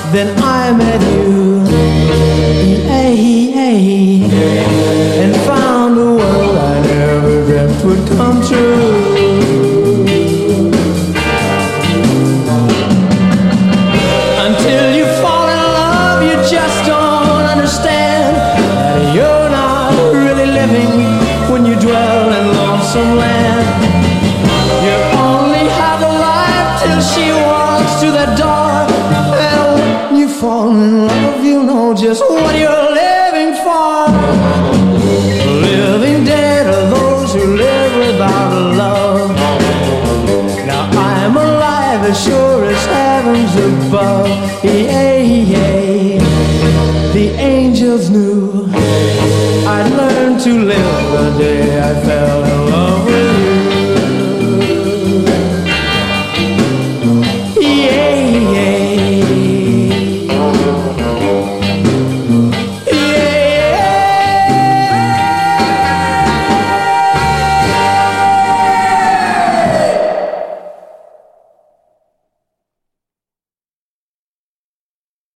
then I met you, and found a world I never dreamt would come true. Until you fall in love, you just don't understand that you're not really living when you dwell in lonesome land. You only have the light till she walks to the door, and when you fall in love, you know just what you're living for. Living dead are those who live without love. Now I'm alive as sure as heaven's above. The angels knew I'd learn to live the day